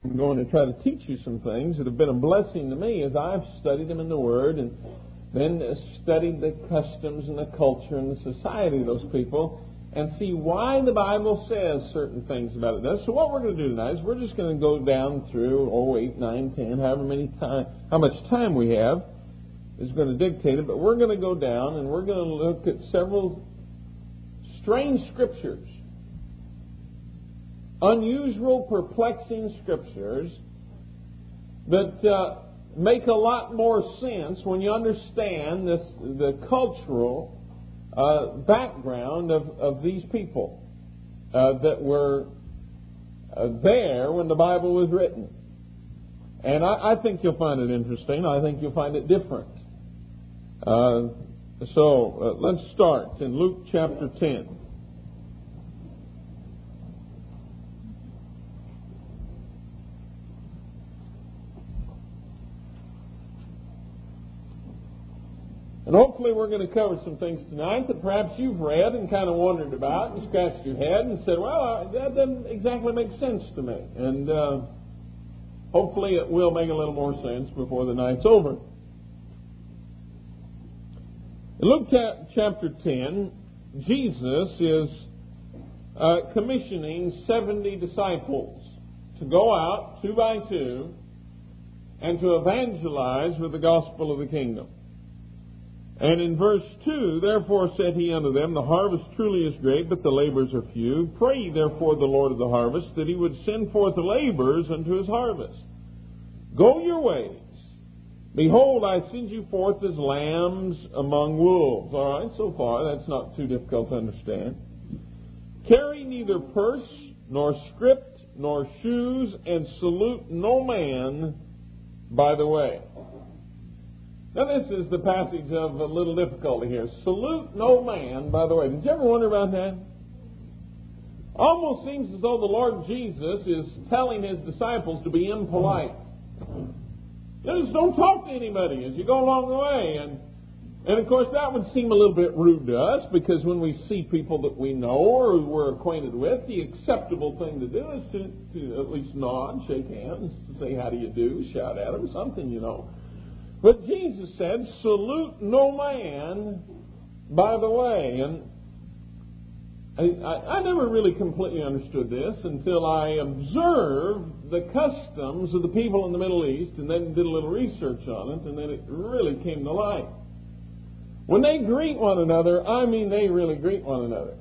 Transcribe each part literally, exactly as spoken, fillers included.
I'm going to try to teach you some things that have been a blessing to me as I've studied them in the Word and then studied the customs and the culture and the society of those people and see why the Bible says certain things about it does. So what we're going to do tonight is we're just going to go down through, oh, eight, nine, ten, however many time, how much time we have is going to dictate it, but we're going to go down and we're going to look at several strange scriptures, unusual, perplexing scriptures that uh, make a lot more sense when you understand this, the cultural uh, background of, of these people uh, that were uh, there when the Bible was written. And I, I think you'll find it interesting. I think you'll find it different. Uh, so uh, let's start in Luke chapter ten. And hopefully we're going to cover some things tonight that perhaps you've read and kind of wondered about and scratched your head and said, well, that doesn't exactly make sense to me. And uh, hopefully it will make a little more sense before the night's over. In Luke chapter ten, Jesus is uh, commissioning seventy disciples to go out two by two and to evangelize with the gospel of the kingdom. And in verse two, therefore said he unto them, the harvest truly is great, but the laborers are few. Pray ye therefore the Lord of the harvest, that he would send forth the laborers unto his harvest. Go your ways. Behold, I send you forth as lambs among wolves. All right, so far, that's not too difficult to understand. Carry neither purse, nor scrip, nor shoes, and salute no man by the way. Now, this is the passage of a little difficulty here. Salute no man by the way. Did you ever wonder about that? Almost seems as though the Lord Jesus is telling his disciples to be impolite. Just don't talk to anybody as you go along the way. And, and of course, that would seem a little bit rude to us, because when we see people that we know or we're acquainted with, the acceptable thing to do is to, to at least nod, shake hands, to say, how do you do, shout at them, something, you know. But Jesus said, salute no man by the way. And I, I, I never really completely understood this until I observed the customs of the people in the Middle East and then did a little research on it, and then it really came to light. When they greet one another, I mean they really greet one another.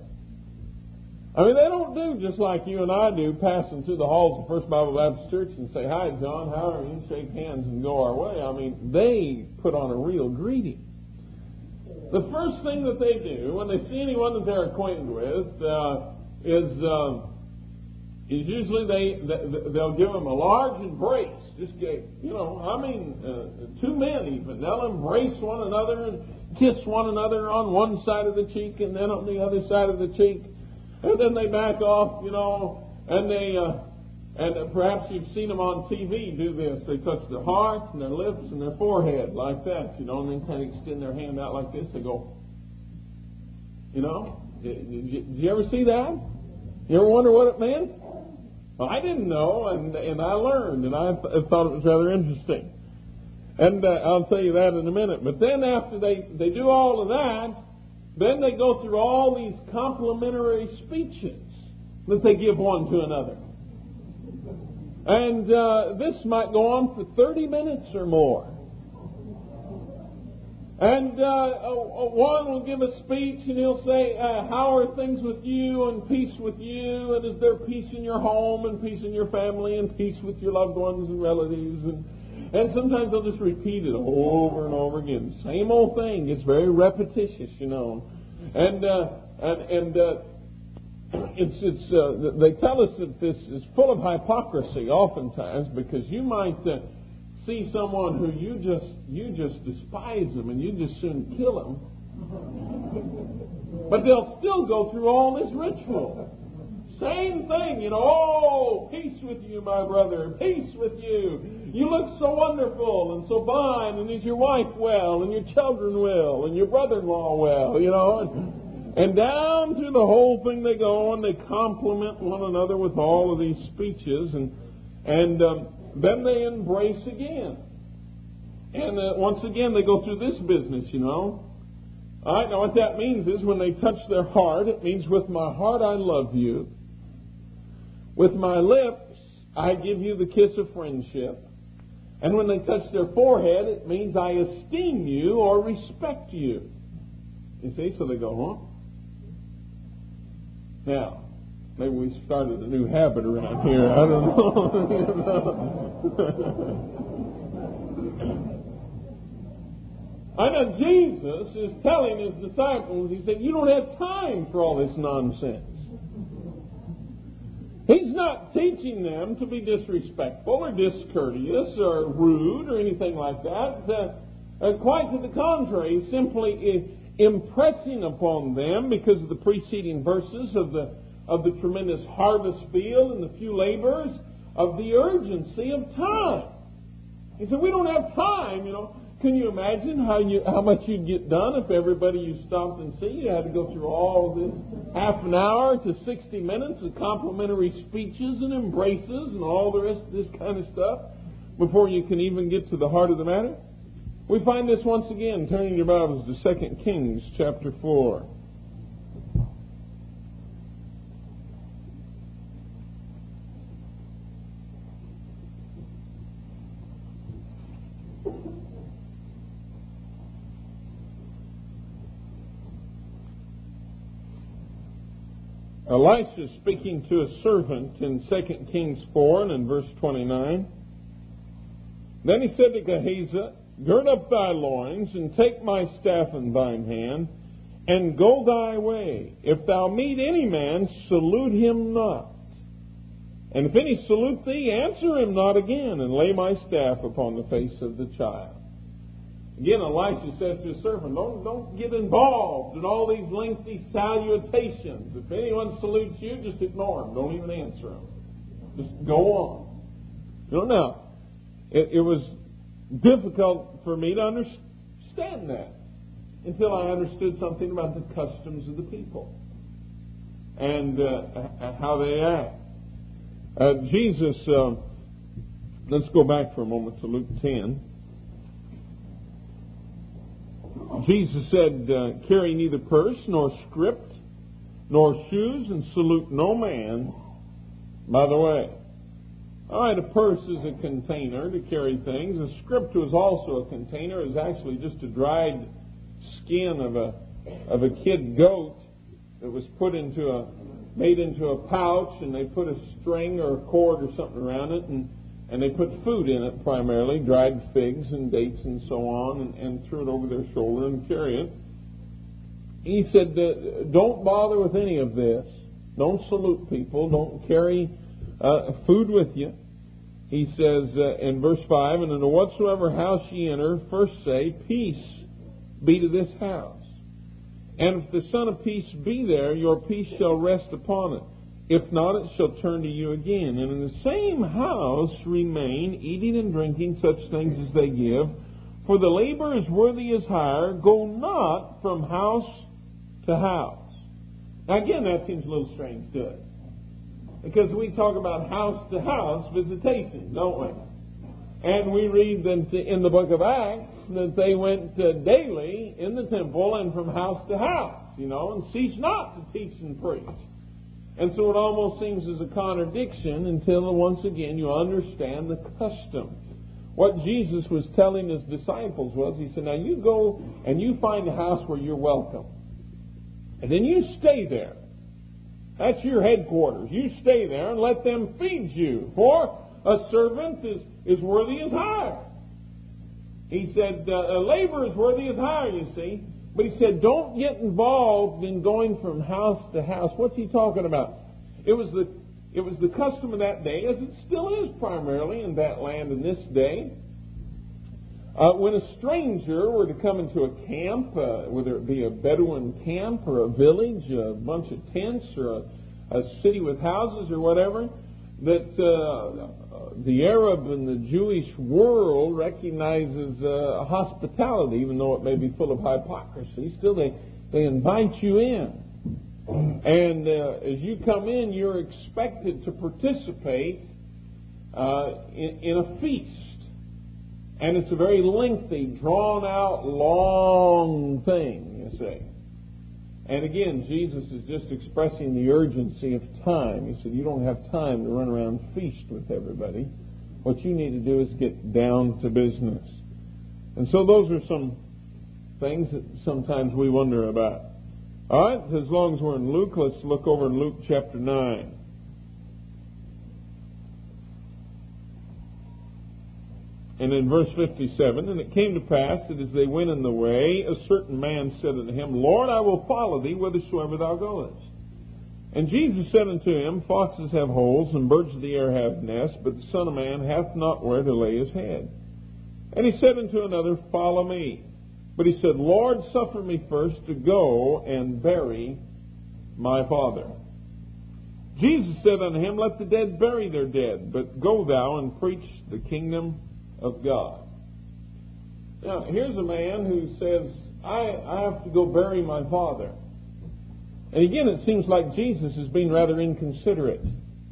I mean, they don't do just like you and I do, passing through the halls of First Bible Baptist Church and say, hi, John, how are you? Shake hands and go our way. I mean, they put on a real greeting. The first thing that they do when they see anyone that they're acquainted with uh, is uh, is usually they, they, they'll give them a large embrace. Just get, you know, I mean, uh, two men even. They'll embrace one another and kiss one another on one side of the cheek and then on the other side of the cheek. And then they back off, you know, and they, uh, and perhaps you've seen them on T V do this. They touch their hearts and their lips and their forehead like that, you know, and then kind of extend their hand out like this. They go, you know, did, did, you, did you ever see that? You ever wonder what it meant? Well, I didn't know, and and I learned, and I th- thought it was rather interesting. And uh, I'll tell you that in a minute. But then after they, they do all of that, then they go through all these complimentary speeches that they give one to another. And uh, this might go on for thirty minutes or more. And uh, one will give a speech and he'll say, uh, how are things with you, and peace with you, and is there peace in your home, and peace in your family, and peace with your loved ones and relatives, and And sometimes they'll just repeat it over and over again. Same old thing. It's very repetitious, you know. And uh, and and uh, it's it's uh, they tell us that this is full of hypocrisy oftentimes, because you might uh, see someone who you just you just despise them and you just soon kill them, but they'll still go through all this ritual. Same thing, you know, oh, peace with you, my brother, peace with you. You look so wonderful and so fine, and is your wife well, and your children well, and your brother-in-law well, you know. And, and down through the whole thing they go, and they compliment one another with all of these speeches. And And um, then they embrace again. And uh, once again, they go through this business, you know. All right, now what that means is when they touch their heart, it means, with my heart I love you. With my lips, I give you the kiss of friendship. And when they touch their forehead, it means I esteem you or respect you. You see, so they go, huh? Now, maybe we started a new habit around here. I don't know. I know Jesus is telling his disciples, he said, you don't have time for all this nonsense. He's not teaching them to be disrespectful or discourteous or rude or anything like that. Uh, uh, quite to the contrary, he's simply uh, impressing upon them, because of the preceding verses of the of the tremendous harvest field and the few laborers, of the urgency of time. He said, we don't have time, you know. Can you imagine how you how much you'd get done if everybody you stopped and see, you had to go through all of this half an hour to sixty minutes of complimentary speeches and embraces and all the rest of this kind of stuff before you can even get to the heart of the matter? We find this once again, turning your Bibles to Second Kings chapter four. Elisha is speaking to a servant in Second Kings four and in verse twenty-nine. Then he said to Gehazi, gird up thy loins, and take my staff in thine hand, and go thy way. If thou meet any man, salute him not. And if any salute thee, answer him not again, and lay my staff upon the face of the child. Again, Elisha says to his servant, don't, don't get involved in all these lengthy salutations. If anyone salutes you, just ignore them. Don't even answer them. Just go on. You know, now, it, it was difficult for me to understand that until I understood something about the customs of the people and uh, how they act. Uh, Jesus, uh, let's go back for a moment to Luke ten. Jesus said, uh, carry neither purse nor scrip nor shoes, and salute no man by the way. All right, a purse is a container to carry things. A scrip was also a container. It was actually just a dried skin of a of a kid goat that was put into a made into a pouch, and they put a string or a cord or something around it, and And they put food in it, primarily, dried figs and dates and so on, and, and threw it over their shoulder and carry it. He said, don't bother with any of this. Don't salute people. Don't carry uh, food with you. He says uh, in verse five, and into whatsoever house ye enter, first say, peace be to this house. And if the Son of Peace be there, your peace shall rest upon it. If not, it shall turn to you again. And in the same house remain, eating and drinking such things as they give. For the labor is worthy as hire. Go not from house to house. Now again, that seems a little strange to us, because we talk about house to house visitation, don't we? And we read that in the book of Acts that they went uh, daily in the temple and from house to house, you know, and ceased not to teach and preach. And so it almost seems as a contradiction until once again you understand the custom. What Jesus was telling his disciples was, he said, now you go and you find a house where you're welcome. And then you stay there. That's your headquarters. You stay there and let them feed you. For a servant is, is worthy as hire. He said, uh, a labor is worthy as hire, you see. But he said, don't get involved in going from house to house. What's he talking about? It was the it was the custom of that day, as it still is primarily in that land in this day. Uh, when a stranger were to come into a camp, uh, whether it be a Bedouin camp or a village, a bunch of tents, or a, a city with houses or whatever, that uh, the Arab and the Jewish world recognizes uh, hospitality, even though it may be full of hypocrisy. Still, they, they invite you in. And uh, as you come in, you're expected to participate uh, in, in a feast. And it's a very lengthy, drawn-out, long thing, you see. And again, Jesus is just expressing the urgency of time. He said, you don't have time to run around and feast with everybody. What you need to do is get down to business. And so those are some things that sometimes we wonder about. All right, as long as we're in Luke, let's look over in Luke chapter nine. And in verse fifty-seven, and it came to pass that as they went in the way, a certain man said unto him, Lord, I will follow thee whithersoever thou goest. And Jesus said unto him, Foxes have holes, and birds of the air have nests, but the Son of Man hath not where to lay his head. And he said unto another, Follow me. But he said, Lord, suffer me first to go and bury my father. Jesus said unto him, Let the dead bury their dead, but go thou and preach the kingdom of God. Now, here's a man who says, I, I have to go bury my father. And again, it seems like Jesus is being rather inconsiderate.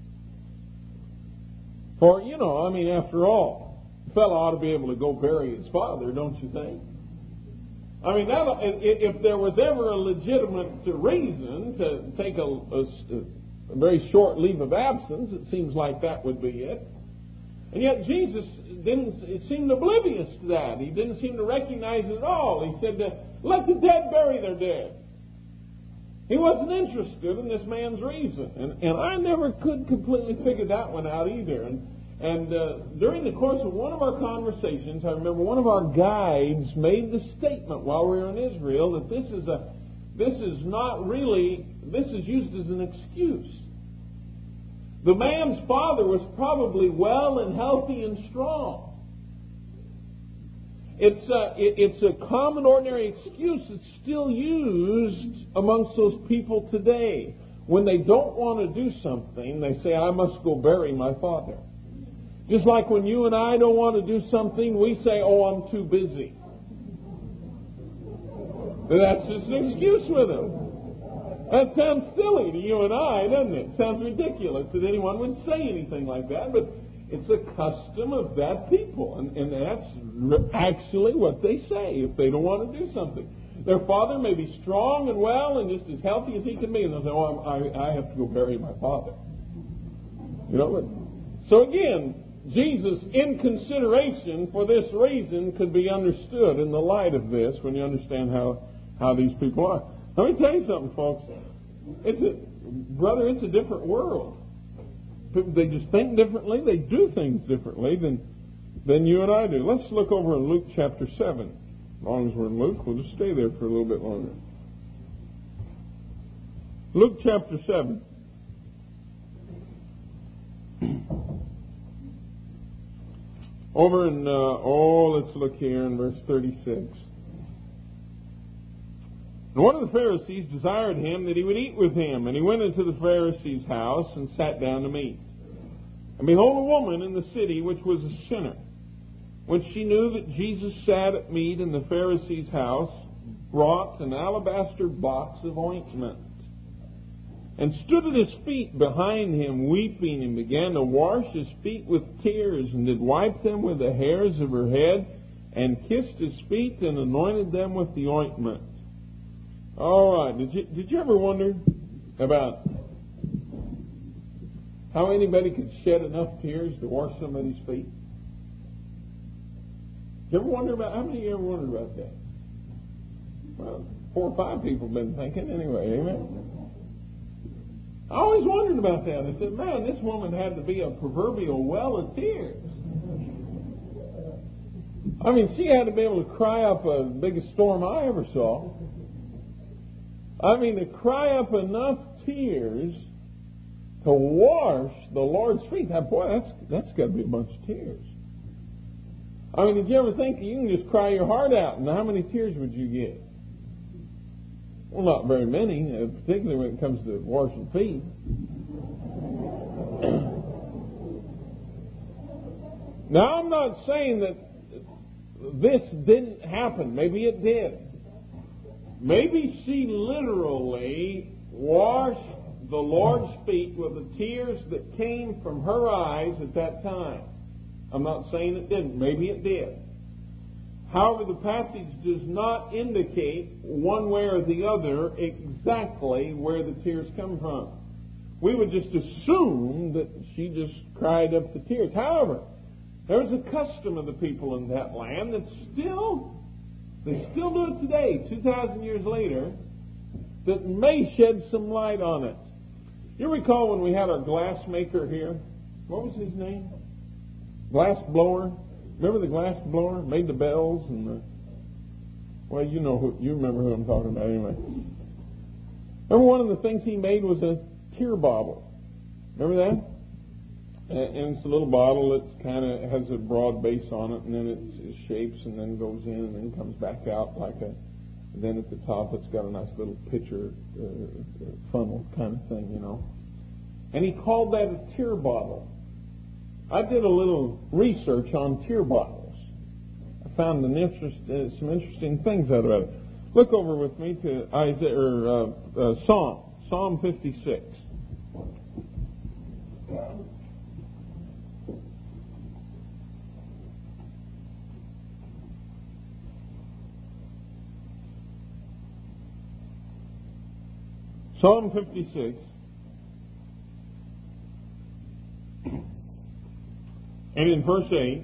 For, you know, I mean, after all, a fellow ought to be able to go bury his father, don't you think? I mean, that, if there was ever a legitimate reason to take a, a, a very short leave of absence, it seems like that would be it. And yet Jesus didn't it seemed oblivious to that. He didn't seem to recognize it at all. He said, let the dead bury their dead. He wasn't interested in this man's reason. And, and I never could completely figure that one out either. And, and uh, during the course of one of our conversations, I remember one of our guides made the statement while we were in Israel that this is a this is not really, this is used as an excuse. The man's father was probably well and healthy and strong. It's a, it, it's a common, ordinary excuse that's still used amongst those people today. When they don't want to do something, they say, I must go bury my father. Just like when you and I don't want to do something, we say, oh, I'm too busy. That's just an excuse with them. That sounds silly to you and I, doesn't it? It sounds ridiculous that anyone would say anything like that, but it's a custom of that people, and, and that's actually what they say if they don't want to do something. Their father may be strong and well and just as healthy as he can be, and they'll say, oh, I, I have to go bury my father. You know, so again, Jesus, in consideration for this reason, could be understood in the light of this when you understand how, how these people are. Let me tell you something, folks. It's a, brother, it's a different world. They just think differently. They do things differently than than you and I do. Let's look over in Luke chapter seven. As long as we're in Luke, we'll just stay there for a little bit longer. Luke chapter seven. Over in, uh, oh, let's look here in verse thirty-six. And one of the Pharisees desired him that he would eat with him. And he went into the Pharisee's house and sat down to meat. And behold, a woman in the city which was a sinner, when she knew that Jesus sat at meat in the Pharisee's house, brought an alabaster box of ointment, and stood at his feet behind him, weeping, and began to wash his feet with tears, and did wipe them with the hairs of her head, and kissed his feet, and anointed them with the ointment. All right. Did you did you ever wonder about how anybody could shed enough tears to wash somebody's feet? Did you ever wonder about how many of you ever wondered about that? Well, four or five people have been thinking anyway. Amen. I always wondered about that. I said, man, this woman had to be a proverbial well of tears. I mean, she had to be able to cry up the biggest storm I ever saw. I mean, to cry up enough tears to wash the Lord's feet. Now, boy, that's that's got to be a bunch of tears. I mean, did you ever think you can just cry your heart out, and how many tears would you get? Well, not very many, particularly when it comes to washing feet. Now, I'm not saying that this didn't happen. Maybe it did. Maybe she literally washed the Lord's feet with the tears that came from her eyes at that time. I'm not saying it didn't. Maybe it did. However, the passage does not indicate one way or the other exactly where the tears come from. We would just assume that she just cried up the tears. However, there was a custom of the people in that land that still, they still do it today, two thousand years later, that may shed some light on it. You recall when we had our glass maker here? What was his name? Glass blower. Remember the glass blower? Made the bells and the... Well, you know who, you remember who I'm talking about anyway. Remember one of the things he made was a tear bottle. Remember that? And it's a little bottle that kind of has a broad base on it, and then it, it shapes and then goes in and then comes back out like a... And then at the top it's got a nice little pitcher uh, funnel kind of thing, you know. And he called that a tear bottle. I did a little research on tear bottles. I found an interest, uh, some interesting things out of it. Look over with me to Isaiah or uh, uh, Psalm, Psalm fifty-six. Psalm fifty-six. And in verse eight,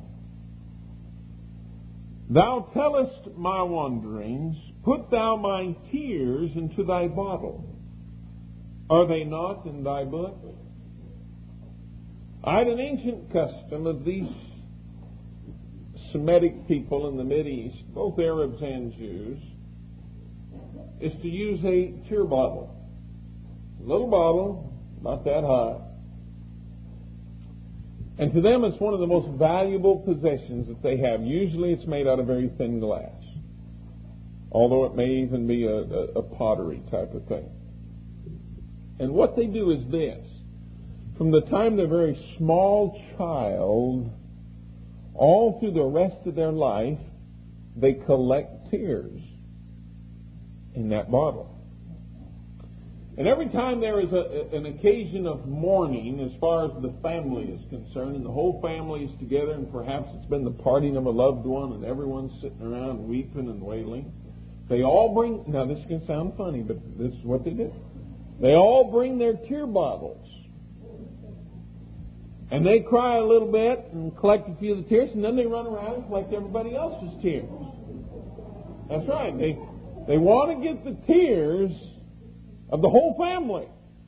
Thou tellest my wanderings, put thou my tears into thy bottle. Are they not in thy book? I had an ancient custom of these Semitic people in the Mideast, both Arabs and Jews, is to use a tear bottle. A little bottle, not that high. And to them it's one of the most valuable possessions that they have. Usually it's made out of very thin glass, although it may even be a, a, a pottery type of thing. And what they do is this. From the time they're a very small child, all through the rest of their life, they collect tears in that bottle. And every time there is a, an occasion of mourning, as far as the family is concerned, and the whole family is together, and perhaps it's been the parting of a loved one, and everyone's sitting around weeping and wailing, they all bring, now this can sound funny, but this is what they do. They all bring their tear bottles. And they cry a little bit and collect a few of the tears, and then they run around and collect everybody else's tears. That's right. They, they want to get the tears of the whole family.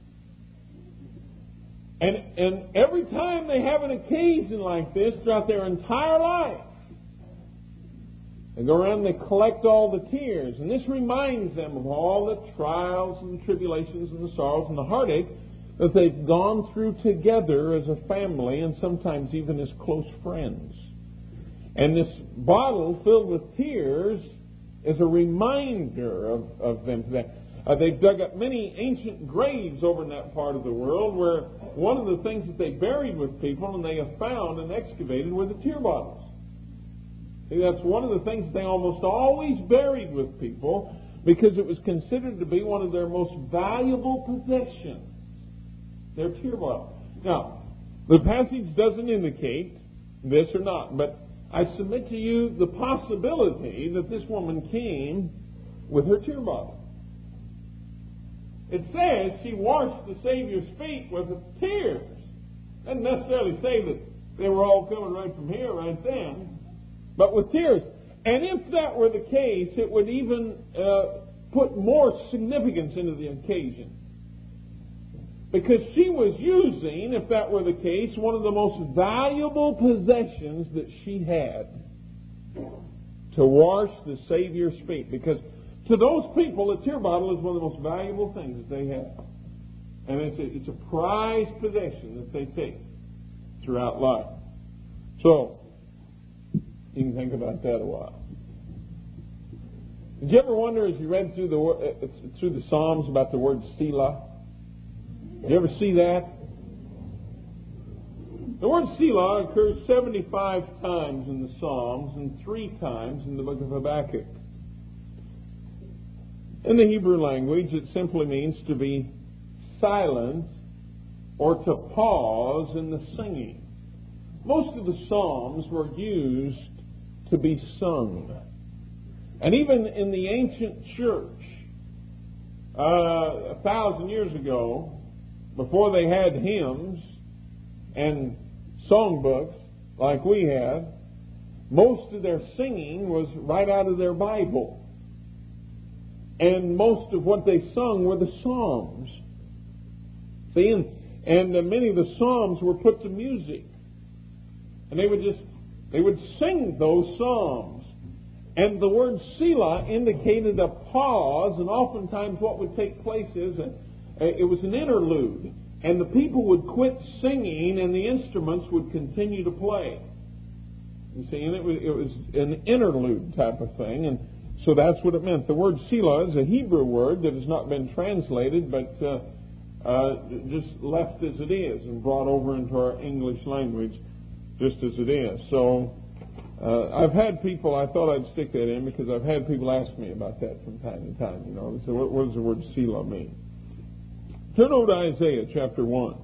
And and every time they have an occasion like this throughout their entire life, they go around and they collect all the tears. And this reminds them of all the trials and the tribulations and the sorrows and the heartache that they've gone through together as a family and sometimes even as close friends. And this bottle filled with tears is a reminder of, of them to that. Uh, they've dug up many ancient graves over in that part of the world where one of the things that they buried with people and they have found and excavated were the tear bottles. See, that's one of the things they almost always buried with people because it was considered to be one of their most valuable possessions, their tear bottle. Now, the passage doesn't indicate this or not, but I submit to you the possibility that this woman came with her tear bottle. It says she washed the Savior's feet with tears. Doesn't necessarily say that they were all coming right from here, right then, but with tears. And if that were the case, it would even uh, put more significance into the occasion. Because she was using, if that were the case, one of the most valuable possessions that she had to wash the Savior's feet. Because to those people, a tear bottle is one of the most valuable things that they have. And it's a, it's a prized possession that they take throughout life. So, you can think about that a while. Did you ever wonder, as you read through the uh, through the Psalms, about the word Selah? Did you ever see that? The word Selah occurs seventy-five times in the Psalms and three times in the book of Habakkuk. In the Hebrew language, it simply means to be silence or to pause in the singing. Most of the Psalms were used to be sung. And even in the ancient church, uh, a thousand years ago, before they had hymns and songbooks like we have, most of their singing was right out of their Bible. And most of what they sung were the Psalms. See, and, and uh, many of the Psalms were put to music. And they would just, they would sing those Psalms. And the word Selah indicated a pause, and oftentimes what would take place is a, a, it was an interlude. And the people would quit singing and the instruments would continue to play. You see, and it was, it was an interlude type of thing, and so that's what it meant. The word Selah is a Hebrew word that has not been translated, but uh, uh, just left as it is and brought over into our English language just as it is. So uh, I've had people, I thought I'd stick that in because I've had people ask me about that from time to time. You know, so what, what does the word Selah mean? Turn over to Isaiah chapter one.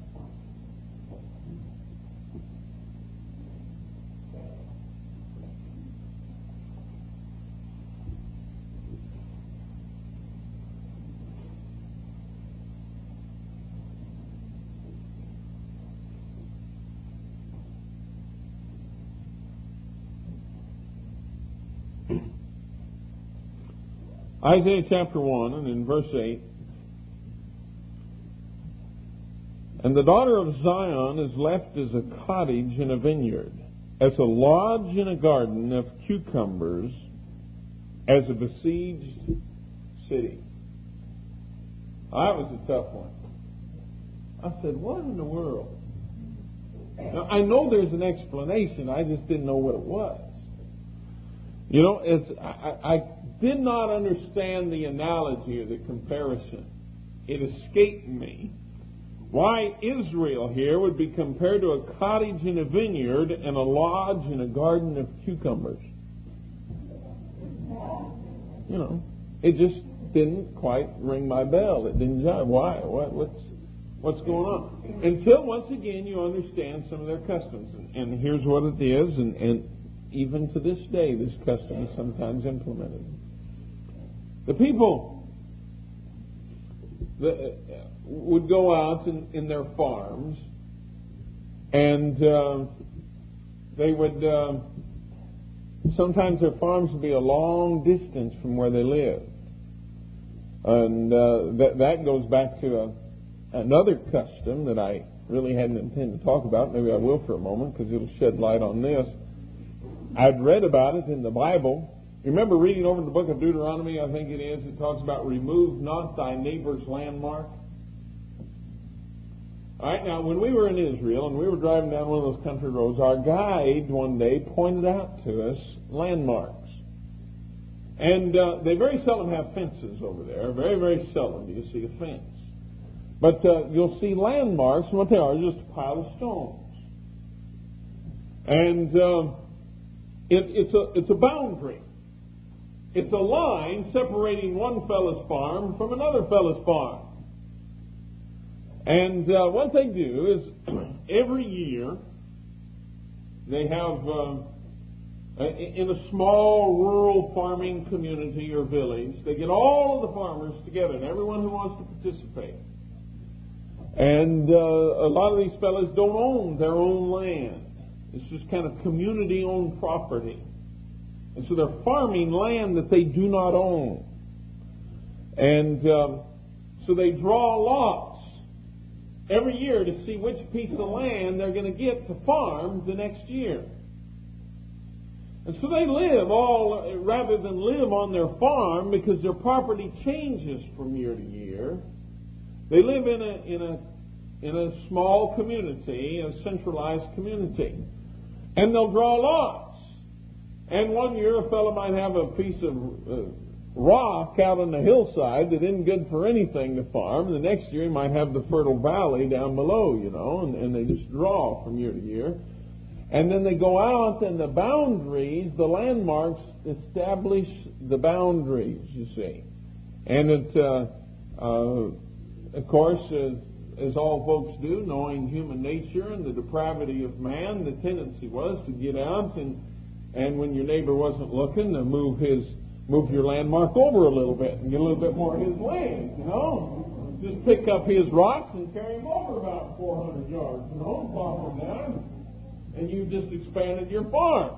Isaiah chapter one, and in verse eight, "And the daughter of Zion is left as a cottage in a vineyard, as a lodge in a garden of cucumbers, as a besieged city." That was a tough one. I said, what in the world? Now, I know there's an explanation, I just didn't know what it was. You know, it's, I, I did not understand the analogy or the comparison. It escaped me. Why Israel here would be compared to a cottage in a vineyard and a lodge in a garden of cucumbers. You know, it just didn't quite ring my bell. It didn't jive. Why? What, what's what's going on? Until once again you understand some of their customs. And, and here's what it is, and, and even to this day this custom is sometimes implemented. The people that would go out in, in their farms, and uh, they would uh, sometimes their farms would be a long distance from where they lived, and uh, that that goes back to a, another custom that I really hadn't intended to talk about. Maybe I will for a moment because it'll shed light on this. I'd read about it in the Bible. You remember reading over the book of Deuteronomy, I think it is, it talks about remove not thy neighbor's landmark. All right, now when we were in Israel and we were driving down one of those country roads, our guide one day pointed out to us landmarks. And uh, they very seldom have fences over there. Very, very seldom do you see a fence. But uh, you'll see landmarks, and what they are is just a pile of stones. And uh, it, it's a it's a boundary. It's a line separating one fellow's farm from another fellow's farm. And uh, what they do is every year they have, uh, in a small rural farming community or village, they get all of the farmers together and everyone who wants to participate. And uh, a lot of these fellows don't own their own land. It's just kind of community-owned property. And so they're farming land that they do not own. And um, so they draw lots every year to see which piece of land they're going to get to farm the next year. And so they live all, rather than live on their farm, because their property changes from year to year, they live in a in a in a small community, a centralized community. And they'll draw lots. And one year a fellow might have a piece of uh, rock out on the hillside that isn't good for anything to farm. The next year he might have the fertile valley down below, you know, and, and they just draw from year to year. And then they go out, and the boundaries, the landmarks, establish the boundaries, you see. And it, uh, uh, of course, as, as all folks do, knowing human nature and the depravity of man, the tendency was to get out and, and when your neighbor wasn't looking, to move his move your landmark over a little bit and get a little bit more of his land, you know. Just pick up his rocks and carry them over about four hundred yards, you know, plop them down, and you just expanded your farm.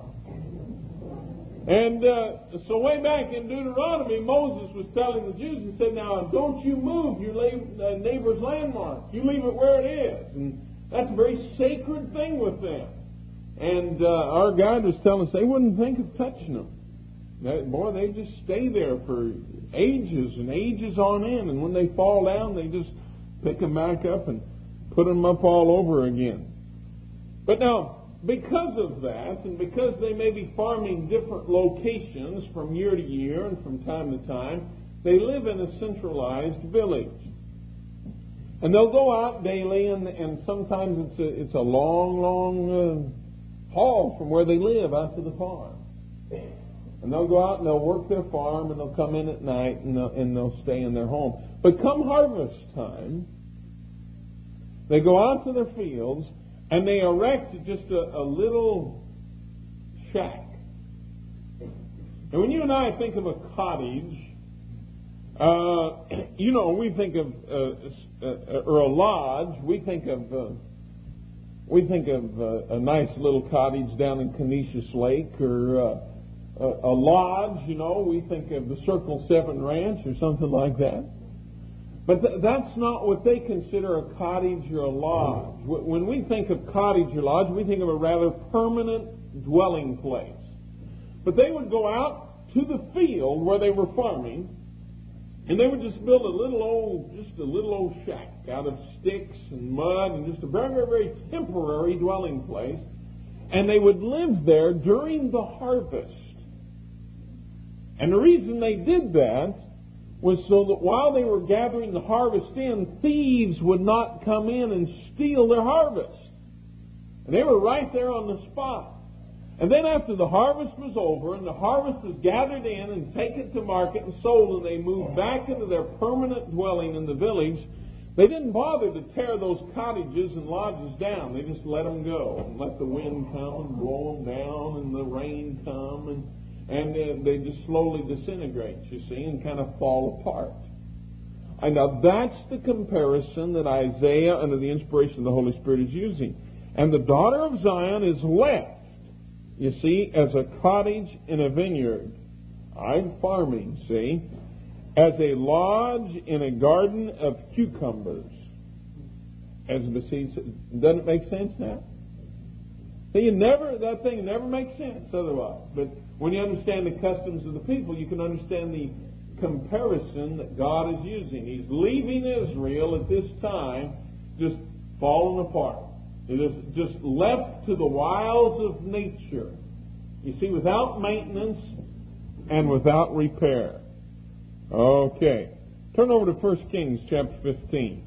And uh, so way back in Deuteronomy, Moses was telling the Jews, he said, now, don't you move your uh, neighbor's landmark. You leave it where it is. And that's a very sacred thing with them. And uh, our guide was telling us they wouldn't think of touching them. That, boy, they just stay there for ages and ages on end. And when they fall down, they just pick them back up and put them up all over again. But now, because of that, and because they may be farming different locations from year to year and from time to time, they live in a centralized village. And they'll go out daily, and, and sometimes it's a, it's a long, long uh, haul from where they live out to the farm. And they'll go out and they'll work their farm, and they'll come in at night, and they'll, and they'll stay in their home. But come harvest time, they go out to their fields, and they erect just a, a little shack. And when you and I think of a cottage, uh, you know, we think of uh, uh, or a lodge. We think of uh, we think of uh, a nice little cottage down in Canisius Lake, or uh, a, a lodge. You know, we think of the Circle Seven Ranch or something like that. But th- that's not what they consider a cottage or a lodge. W- when we think of cottage or lodge, we think of a rather permanent dwelling place. But they would go out to the field where they were farming, and they would just build a little old, just a little old shack out of sticks and mud, and just a very, very, very temporary dwelling place. And they would live there during the harvest. And the reason they did that was so that while they were gathering the harvest in, thieves would not come in and steal their harvest. And they were right there on the spot. And then after the harvest was over and the harvest was gathered in and taken to market and sold, and they moved back into their permanent dwelling in the village, they didn't bother to tear those cottages and lodges down. They just let them go and let the wind come and blow them down and the rain come, and And uh, they just slowly disintegrate, you see, and kind of fall apart. And now that's the comparison that Isaiah, under the inspiration of the Holy Spirit, is using. And the daughter of Zion is left, you see, as a cottage in a vineyard. I'm farming, see, as a lodge in a garden of cucumbers. As besieged, doesn't it make sense now? See, you never, that thing never makes sense otherwise. But when you understand the customs of the people, you can understand the comparison that God is using. He's leaving Israel at this time just falling apart. It is just left to the wiles of nature. You see, without maintenance and without repair. Okay. Turn over to First Kings chapter fifteen.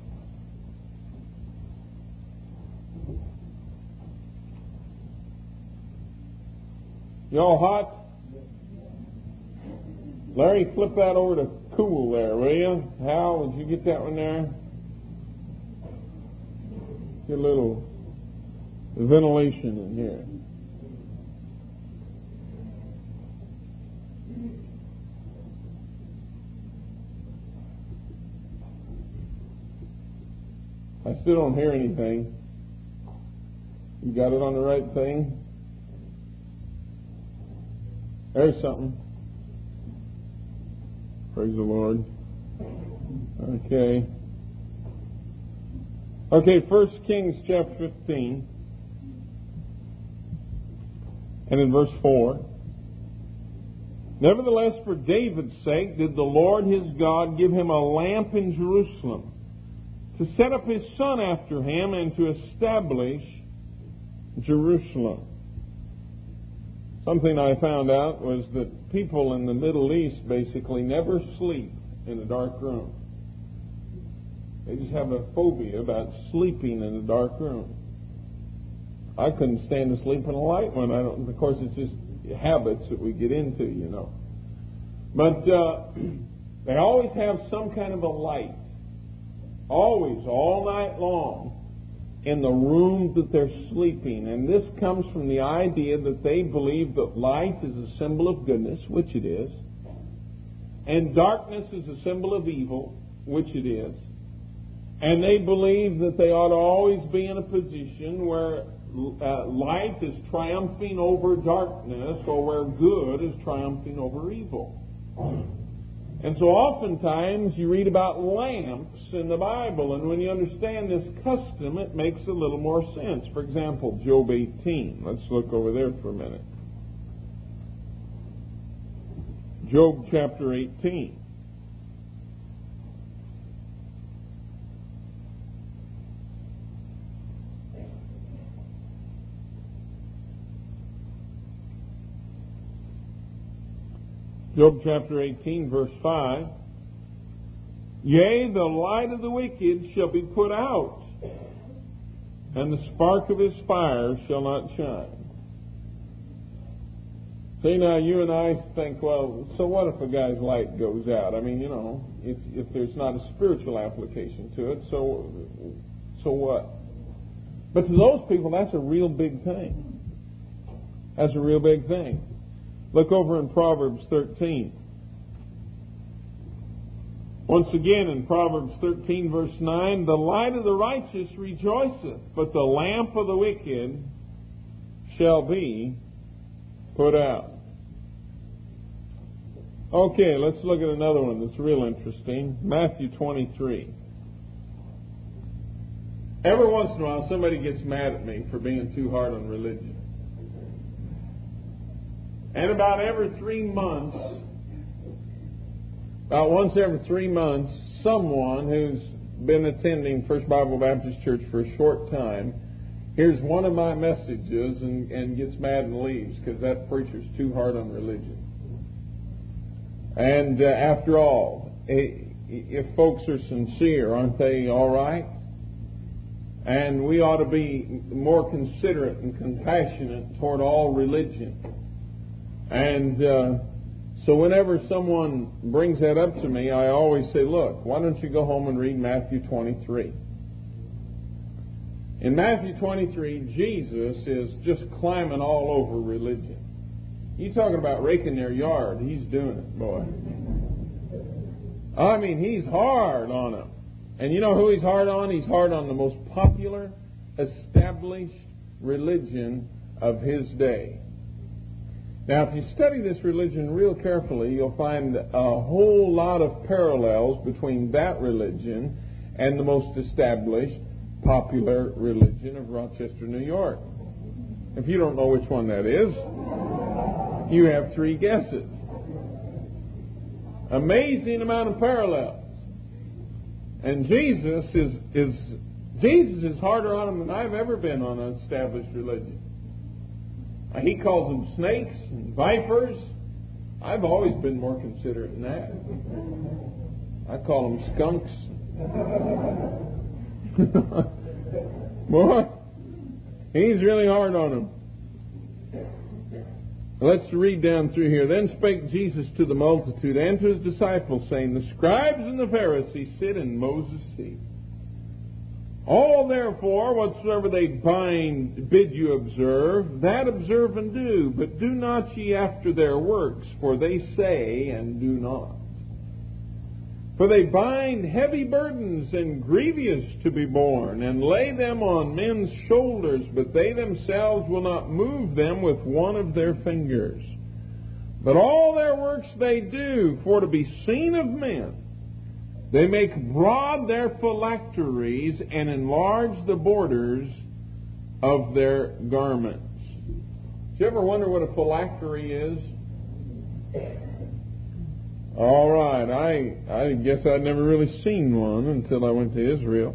You all hot? Larry, flip that over to cool there, will you? Hal, would you get that one there? Get a little ventilation in here. I still don't hear anything. You got it on the right thing? There's something. Praise the Lord. Okay. Okay, First Kings chapter fifteen. And in verse four. Nevertheless, for David's sake did the Lord his God give him a lamp in Jerusalem, to set up his son after him and to establish Jerusalem. Something I found out was that people in the Middle East basically never sleep in a dark room. They just have a phobia about sleeping in a dark room. I couldn't stand to sleep in a light one. I don't. Of course, it's just habits that we get into, you know. But uh, they always have some kind of a light always, all night long, in the room that they're sleeping. And this comes from the idea that they believe that light is a symbol of goodness, which it is, and darkness is a symbol of evil, which it is. And they believe that they ought to always be in a position where uh, light is triumphing over darkness, or where good is triumphing over evil. And so oftentimes you read about lamps in the Bible, and when you understand this custom, it makes a little more sense. For example, Job eighteen. Let's look over there for a minute. Job chapter eighteen. Job chapter eighteen, verse five. Yea, the light of the wicked shall be put out, and the spark of his fire shall not shine. See, now you and I think, well, so what if a guy's light goes out? I mean, you know, if if there's not a spiritual application to it, so so what? But to those people, that's a real big thing. That's a real big thing. Look over in Proverbs thirteen. Once again in Proverbs thirteen, verse nine, the light of the righteous rejoiceth, but the lamp of the wicked shall be put out. Okay, let's look at another one that's real interesting. Matthew twenty-three. Every once in a while somebody gets mad at me for being too hard on religion. And about every three months, about once every three months, someone who's been attending First Bible Baptist Church for a short time hears one of my messages and, and gets mad and leaves because that preacher's too hard on religion. And uh, after all, if folks are sincere, aren't they all right? And we ought to be more considerate and compassionate toward all religion. And uh, so whenever someone brings that up to me, I always say, look, why don't you go home and read Matthew twenty-three? In Matthew twenty-three, Jesus is just climbing all over religion. You talking about raking their yard, he's doing it, boy. I mean, he's hard on them. And you know who he's hard on? He's hard on the most popular, established religion of his day. Now, if you study this religion real carefully, you'll find a whole lot of parallels between that religion and the most established, popular religion of Rochester, New York. If you don't know which one that is, you have three guesses. Amazing amount of parallels. And Jesus is, is Jesus is harder on them than I've ever been on an established religion. He calls them snakes and vipers. I've always been more considerate than that. I call them skunks. Boy, he's really hard on them. Let's read down through here. Then spake Jesus to the multitude and to his disciples, saying, the scribes and the Pharisees sit in Moses' seat. All therefore, whatsoever they bind, bid you observe, that observe and do, but do not ye after their works, for they say and do not. For they bind heavy burdens and grievous to be borne, and lay them on men's shoulders, but they themselves will not move them with one of their fingers. But all their works they do, for to be seen of men. They make broad their phylacteries and enlarge the borders of their garments. Do you ever wonder what a phylactery is? All right, I I guess I'd never really seen one until I went to Israel.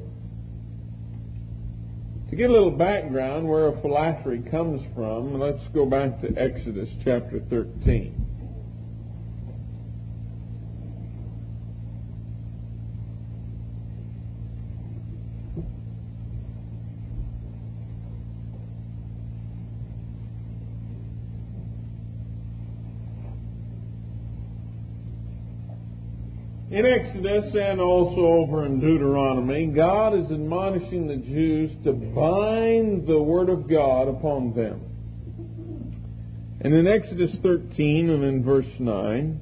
To get a little background where a phylactery comes from, let's go back to Exodus chapter thirteen. In Exodus and also over in Deuteronomy, God is admonishing the Jews to bind the Word of God upon them. And in Exodus thirteen and in verse nine,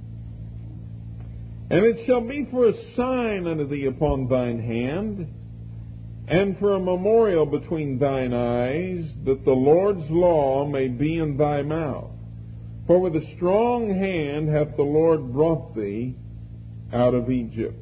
"And it shall be for a sign unto thee upon thine hand, and for a memorial between thine eyes, that the Lord's law may be in thy mouth. For with a strong hand hath the Lord brought thee out of Egypt.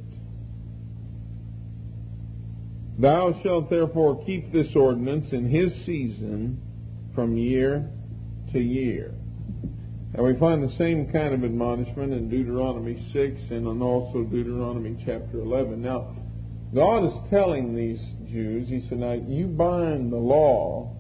Thou shalt therefore keep this ordinance in his season from year to year." And we find the same kind of admonishment in Deuteronomy six and in also Deuteronomy chapter eleven. Now, God is telling these Jews, He said, now you bind the law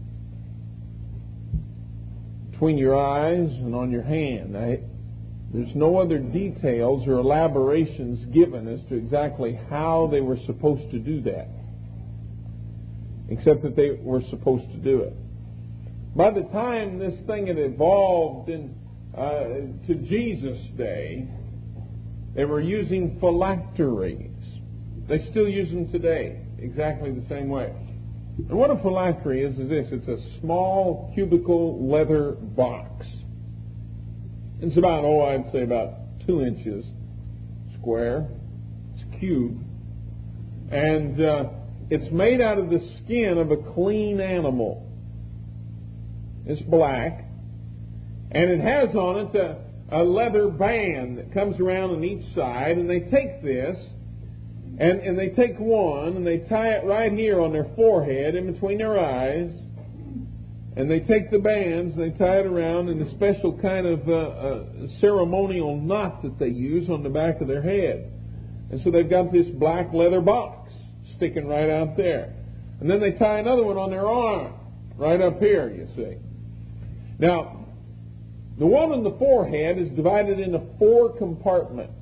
between your eyes and on your hand. Now, there's no other details or elaborations given as to exactly how they were supposed to do that, except that they were supposed to do it. By the time this thing had evolved in, uh, to Jesus' day, they were using phylacteries. They still use them today, exactly the same way. And what a phylactery is, is this. It's a small cubical leather box. It's about, oh, I'd say about two inches square. It's cube. And uh, it's made out of the skin of a clean animal. It's black. And it has on it a, a leather band that comes around on each side. And they take this, and, and they take one, and they tie it right here on their forehead, in between their eyes. And they take the bands, and they tie it around in a special kind of uh, uh, ceremonial knot that they use on the back of their head. And so they've got this black leather box sticking right out there. And then they tie another one on their arm, right up here, you see. Now, the one on the forehead is divided into four compartments.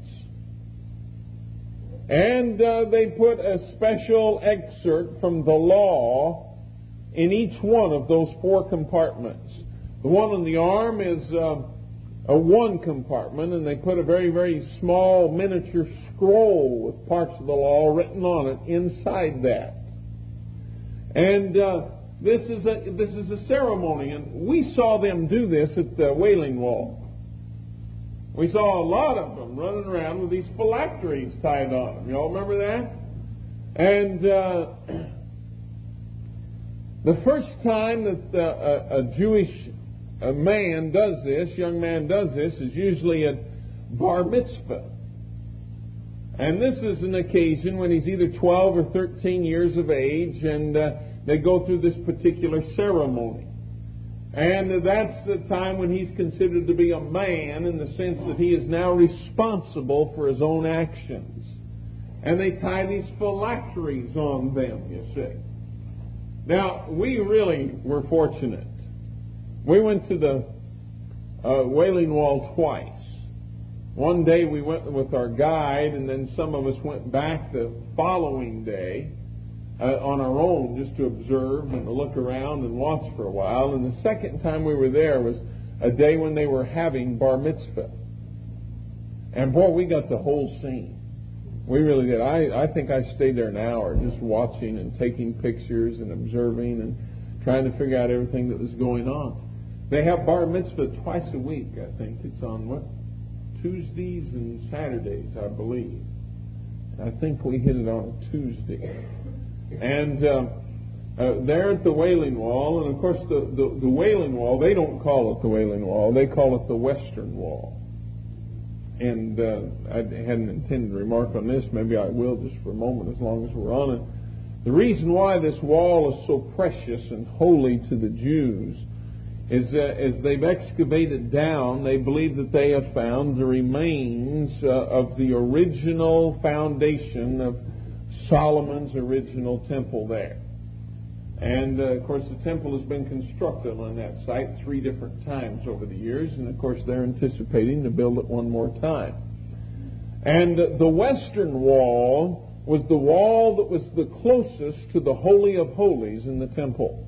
And uh, they put a special excerpt from the law in each one of those four compartments. The one on the arm is uh, a one compartment, and they put a very, very small miniature scroll with parts of the law written on it inside that. And uh, this is a this is a ceremony, and we saw them do this at the Wailing Wall. We saw a lot of them running around with these phylacteries tied on them. You all remember that? And uh, the first time that uh, a, a Jewish a man does this, young man does this, is usually at bar mitzvah. And this is an occasion when he's either twelve or thirteen years of age, and uh, they go through this particular ceremony. And that's the time when he's considered to be a man, in the sense that he is now responsible for his own actions. And they tie these phylacteries on them, you see. Now, we really were fortunate. We went to the uh, Wailing Wall twice. One day we went with our guide, and then some of us went back the following day uh, on our own, just to observe and to look around and watch for a while. And the second time we were there was a day when they were having bar mitzvah. And boy, we got the whole scene. We really did. I, I think I stayed there an hour just watching and taking pictures and observing and trying to figure out everything that was going on. They have bar mitzvah twice a week, I think. It's on what? Tuesdays and Saturdays, I believe. I think we hit it on a Tuesday. And uh, uh, there at the Wailing Wall, and of course the, the, the Wailing Wall, they don't call it the Wailing Wall, they call it the Western Wall. And uh, I hadn't intended to remark on this. Maybe I will just for a moment, as long as we're on it. The reason why this wall is so precious and holy to the Jews is that as they've excavated down, they believe that they have found the remains uh, of the original foundation of Solomon's original temple there. And, uh, of course, the temple has been constructed on that site three different times over the years. And, of course, they're anticipating to build it one more time. And uh, the Western Wall was the wall that was the closest to the Holy of Holies in the temple.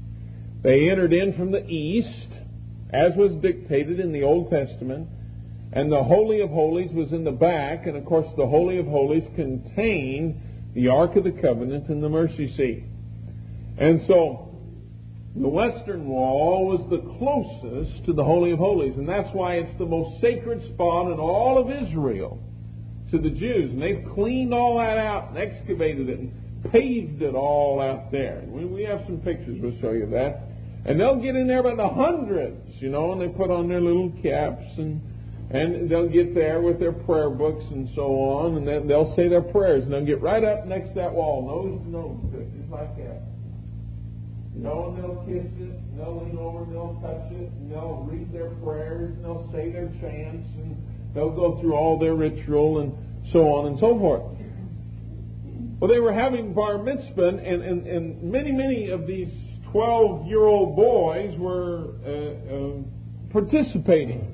They entered in from the east, as was dictated in the Old Testament. And the Holy of Holies was in the back, and of course the Holy of Holies contained the Ark of the Covenant and the mercy seat. And so the western wall was the closest to the Holy of Holies, and that's why it's the most sacred spot in all of Israel to the Jews. And they've cleaned all that out and excavated it and paved it all out there. And we, we have some pictures, we'll show you that. And they'll get in there by the hundreds, you know, and they put on their little caps, and and they'll get there with their prayer books and so on, and then they'll say their prayers, and they'll get right up next to that wall, nose to nose to it, just like that. You know, and they'll kiss it, and they'll lean over, and they'll touch it, and they'll read their prayers, and they'll say their chants, and they'll go through all their ritual, and so on and so forth. Well, they were having bar mitzvah, and, and, and many, many of these twelve-year-old boys were uh, uh, participating.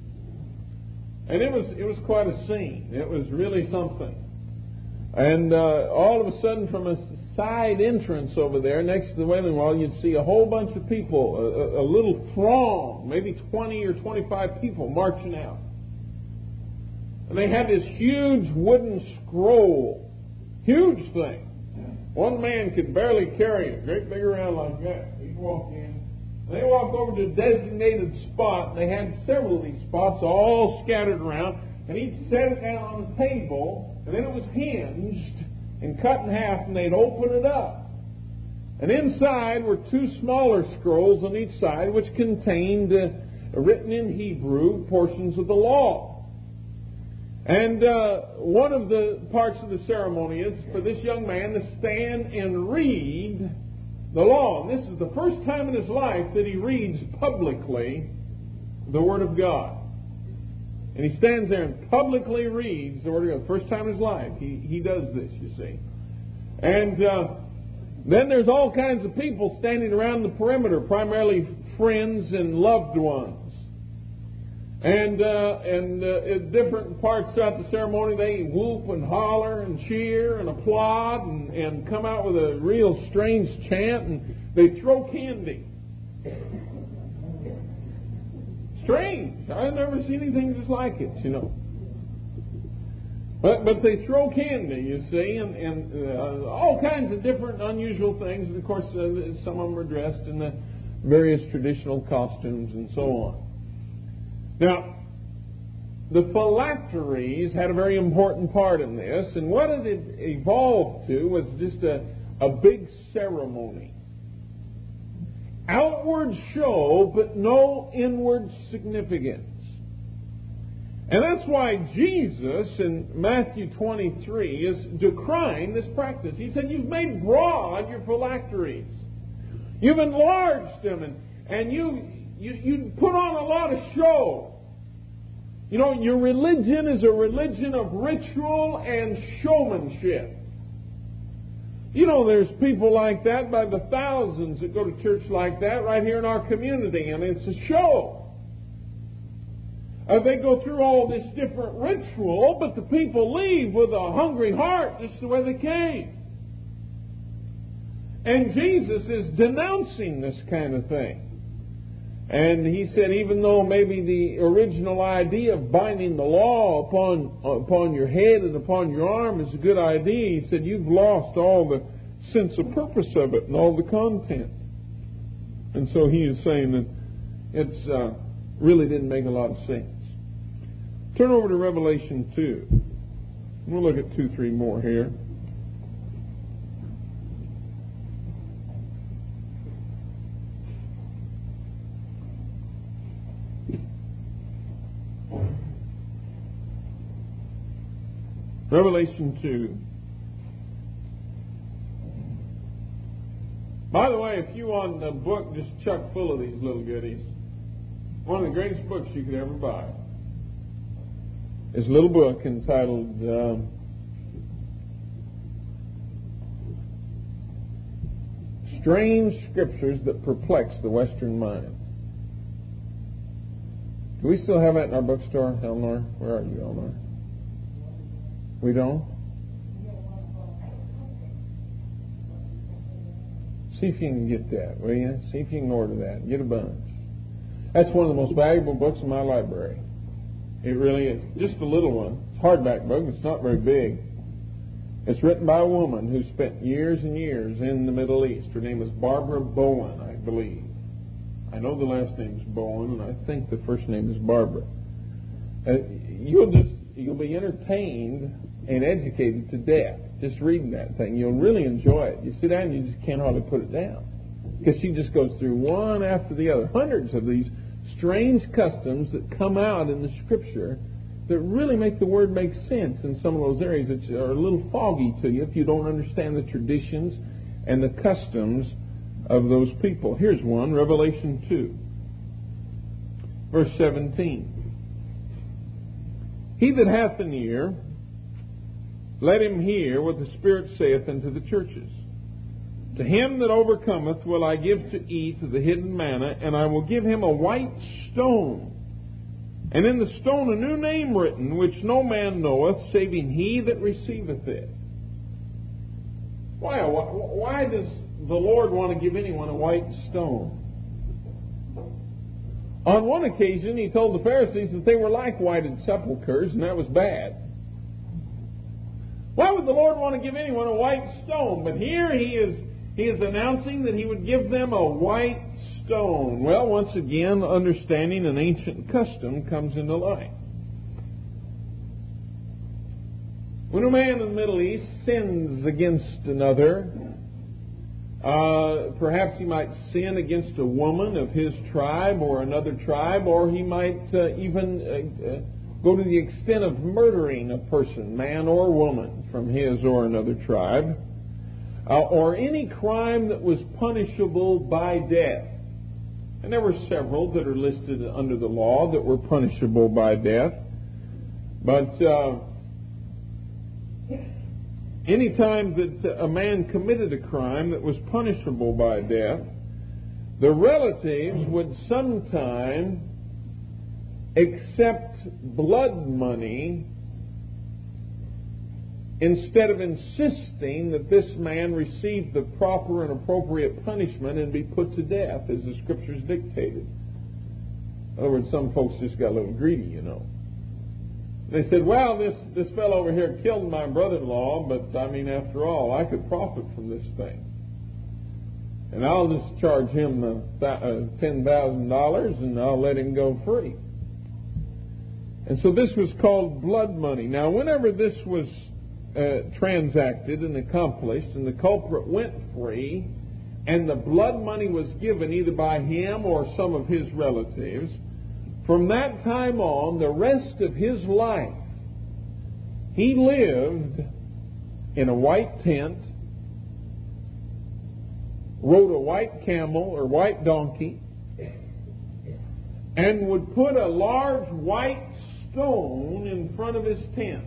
And it was it was quite a scene. It was really something. And uh, all of a sudden, from a side entrance over there next to the Wailing Wall, you'd see a whole bunch of people, a, a little throng, maybe twenty or twenty-five people marching out. And they had this huge wooden scroll, huge thing. One man could barely carry it, great big around like that. He'd walk in. They walked over to a designated spot, and they had several of these spots all scattered around, and he'd set it down on the table, and then it was hinged and cut in half, and they'd open it up. And inside were two smaller scrolls on each side, which contained, uh, written in Hebrew, portions of the law. And uh, one of the parts of the ceremony is for this young man to stand and read the law. And this is the first time in his life that he reads publicly the Word of God. And he stands there and publicly reads the Word of God. The first time in his life he, he does this, you see. And uh, then there's all kinds of people standing around the perimeter, primarily friends and loved ones. And uh, and uh, at different parts throughout the ceremony, they whoop and holler and cheer and applaud and, and come out with a real strange chant, and they throw candy. Strange. I've never seen anything just like it, you know. But but they throw candy, you see, and, and uh, all kinds of different unusual things. And of course, uh, some of them are dressed in the various traditional costumes and so on. Now, the phylacteries had a very important part in this, and what it had evolved to was just a, a big ceremony. Outward show, but no inward significance. And that's why Jesus in Matthew twenty-three is decrying this practice. He said, you've made broad your phylacteries. You've enlarged them, and, and you, you, you put on a lot of show. You know, your religion is a religion of ritual and showmanship. You know, there's people like that by the thousands that go to church like that right here in our community, and it's a show. Uh, they go through all this different ritual, but the people leave with a hungry heart just the way they came. And Jesus is denouncing this kind of thing. And he said, even though maybe the original idea of binding the law upon upon your head and upon your arm is a good idea, he said, you've lost all the sense of purpose of it and all the content. And so he is saying that it's uh, really didn't make a lot of sense. Turn over to Revelation two. We'll look at two, three more here. Revelation two. By the way, if you want a book just chock full of these little goodies, one of the greatest books you could ever buy is a little book entitled um, Strange Scriptures That Perplex the Western Mind. Do we still have that in our bookstore, Eleanor? Where are you, Eleanor? We don't? See if you can get that, will you? See if you can order that. Get a bunch. That's one of the most valuable books in my library. It really is. Just a little one. It's a hardback book. It's not very big. It's written by a woman who spent years and years in the Middle East. Her name is Barbara Bowen, I believe. I know the last name is Bowen, and I think the first name is Barbara. Uh, you'll just you'll be entertained and educated to death just reading that thing. You'll really enjoy it. You sit down and you just can't hardly put it down, because she just goes through one after the other, hundreds of these strange customs that come out in the Scripture that really make the Word make sense in some of those areas that are a little foggy to you if you don't understand the traditions and the customs of those people. Here's one, Revelation two, verse seventeen. He that hath an ear, let him hear what the Spirit saith unto the churches. To him that overcometh will I give to eat of the hidden manna, and I will give him a white stone, and in the stone a new name written, which no man knoweth, saving he that receiveth it. Why, why does the Lord want to give anyone a white stone? On one occasion, he told the Pharisees that they were like whited sepulchres, and that was bad. Why would the Lord want to give anyone a white stone? But here he is, he is announcing that he would give them a white stone. Well, once again, understanding an ancient custom comes into light. When a man in the Middle East sins against another, uh, perhaps he might sin against a woman of his tribe or another tribe, or he might uh, even uh, uh, go to the extent of murdering a person, man or woman, from his or another tribe, uh, or any crime that was punishable by death. And there were several that are listed under the law that were punishable by death. But uh, any time that a man committed a crime that was punishable by death, the relatives would sometime accept blood money instead of insisting that this man receive the proper and appropriate punishment and be put to death as the Scriptures dictated. In other words, some folks just got a little greedy, you know. They said, well, this, this fellow over here killed my brother-in-law, but, I mean, after all, I could profit from this thing. And I'll just charge him uh, uh, ten thousand dollars and I'll let him go free. And so this was called blood money. Now, whenever this was uh, transacted and accomplished and the culprit went free and the blood money was given either by him or some of his relatives, from that time on, the rest of his life, he lived in a white tent, rode a white camel or white donkey, and would put a large white stone in front of his tent.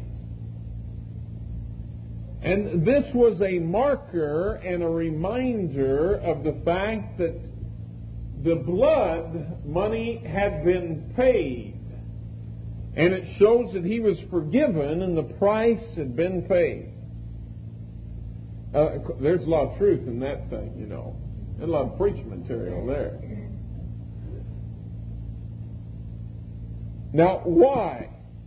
And this was a marker and a reminder of the fact that the blood money had been paid. And it shows that he was forgiven and the price had been paid. Uh, there's a lot of truth in that thing, you know. There's a lot of preaching material there. Now, why?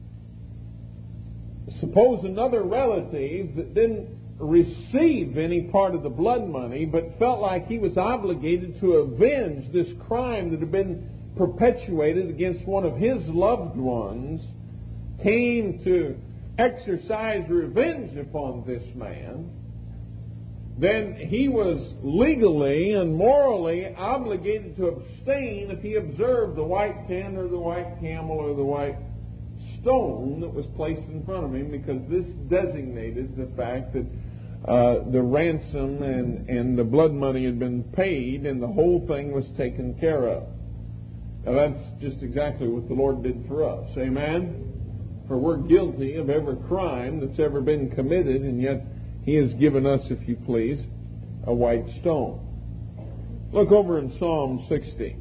Suppose another relative that didn't receive any part of the blood money but felt like he was obligated to avenge this crime that had been perpetuated against one of his loved ones, came to exercise revenge upon this man, then he was legally and morally obligated to abstain if he observed the white tent or the white camel or the white stone that was placed in front of him, because this designated the fact that uh, the ransom and, and the blood money had been paid and the whole thing was taken care of. Now that's just exactly what the Lord did for us. Amen? For we're guilty of every crime that's ever been committed, and yet He has given us, if you please, a white stone. Look over in Psalm sixty.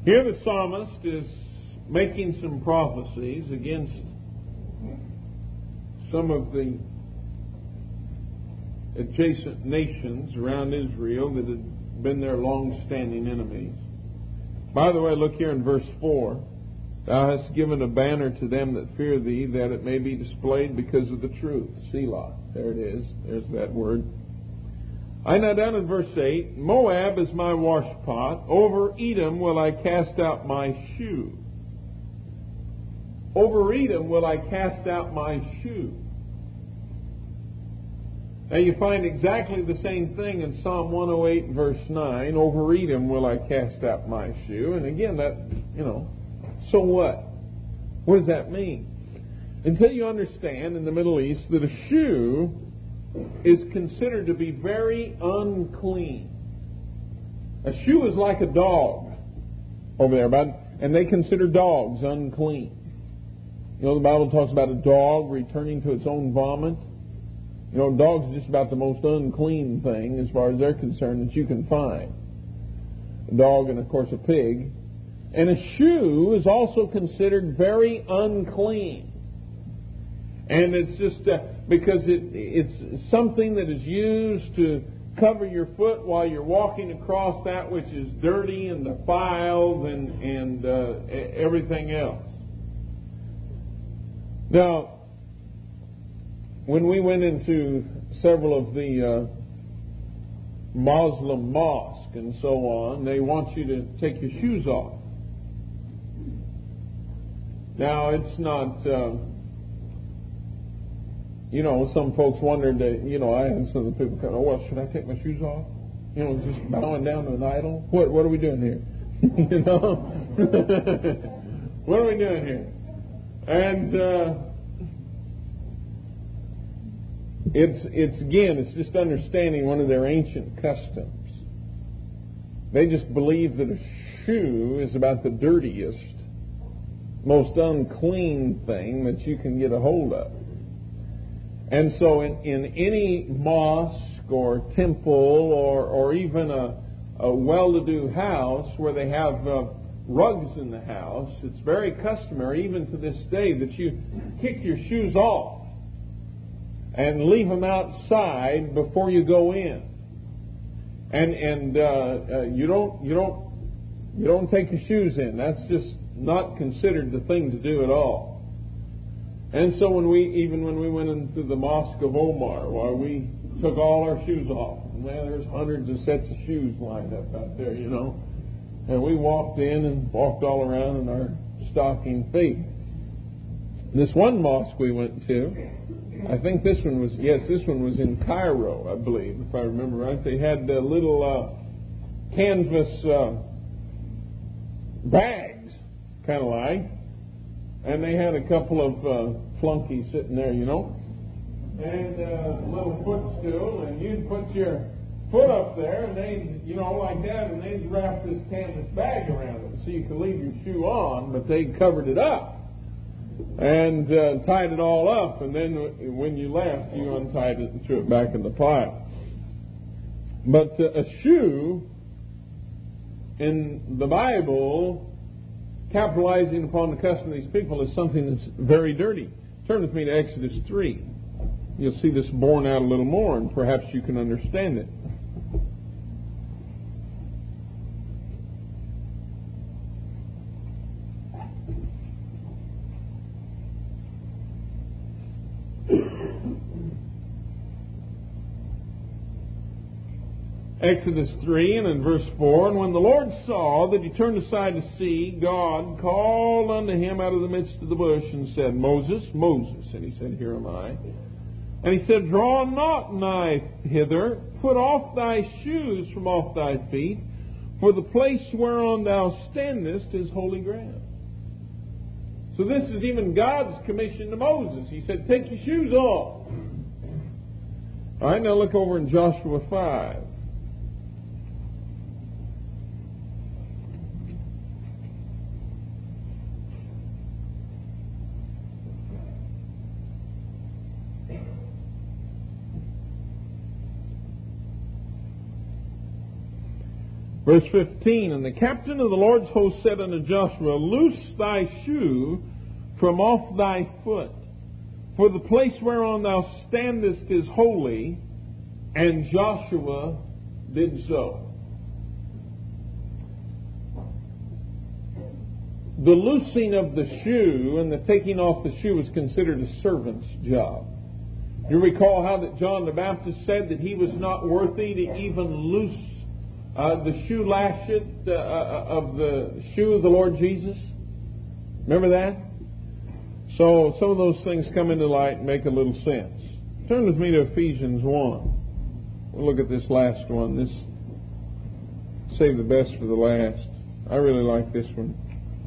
Here the psalmist is making some prophecies against some of the adjacent nations around Israel that had been their long-standing enemies. By the way, look here in verse four. Thou hast given a banner to them that fear thee, that it may be displayed because of the truth. Selah. There it is. There's that word. I now down in verse eight. Moab is my washpot. Over Edom will I cast out my shoe. Over Edom will I cast out my shoe. Now you find exactly the same thing in Psalm one oh eight verse nine. Over Edom will I cast out my shoe. And again, that, you know, so what? What does that mean? Until you understand in the Middle East that a shoe is considered to be very unclean. A shoe is like a dog over there, but and they consider dogs unclean. You know, the Bible talks about a dog returning to its own vomit. You know, a dog's just about the most unclean thing, as far as they're concerned, that you can find. A dog and, of course, a pig. And a shoe is also considered very unclean. And it's just uh, because it, it's something that is used to cover your foot while you're walking across that which is dirty and defiled and, and uh, everything else. Now, when we went into several of the uh, Muslim mosques and so on, they want you to take your shoes off. Now, it's not, uh, you know, some folks wondered, that, you know, I had some of the people kind of, oh, well, should I take my shoes off? You know, is this bowing down to an idol? What, what are we doing here? You know? What are we doing here? And uh, it's, it's, again, it's just understanding one of their ancient customs. They just believe that a shoe is about the dirtiest, most unclean thing that you can get a hold of. And so in, in any mosque or temple or, or even a, a well-to-do house where they have uh, rugs in the house, it's very customary, even to this day, that you kick your shoes off and leave them outside before you go in. And and uh, uh, you don't you don't you don't take your shoes in. That's just not considered the thing to do at all. And so when we even when we went into the Mosque of Omar, why we took all our shoes off. Man, there's hundreds of sets of shoes lined up out there, you know. And we walked in and walked all around in our stocking feet. This one mosque we went to, I think this one was, yes, this one was in Cairo, I believe, if I remember right. They had uh, little uh, canvas uh, bags, kind of like, and they had a couple of uh, flunkies sitting there, you know, and uh, a little footstool, and you'd put your foot up there, and they, you know, like that, and they'd wrap this canvas bag around it so you could leave your shoe on, but they covered it up and uh, tied it all up, and then when you left, you untied it and threw it back in the pile. But uh, a shoe in the Bible, capitalizing upon the custom of these people, is something that's very dirty. Turn with me to Exodus three. You'll see this borne out a little more, and perhaps you can understand it. Exodus three and in verse four, and when the Lord saw that he turned aside to see, God called unto him out of the midst of the bush and said, Moses, Moses. And he said, Here am I. And he said, Draw not nigh hither, put off thy shoes from off thy feet, for the place whereon thou standest is holy ground. So this is even God's commission to Moses. He said, take your shoes off. All right, now look over in Joshua five. Verse fifteen, and the captain of the Lord's host said unto Joshua, Loose thy shoe from off thy foot, for the place whereon thou standest is holy. And Joshua did so. The loosing of the shoe and the taking off the shoe was considered a servant's job. You recall how that John the Baptist said that he was not worthy to even loose uh, the shoe latchet uh, of the shoe of the Lord Jesus? Remember that? So some of those things come into light and make a little sense. Turn with me to Ephesians one. We'll look at this last one. This save the best for the last. I really like this one.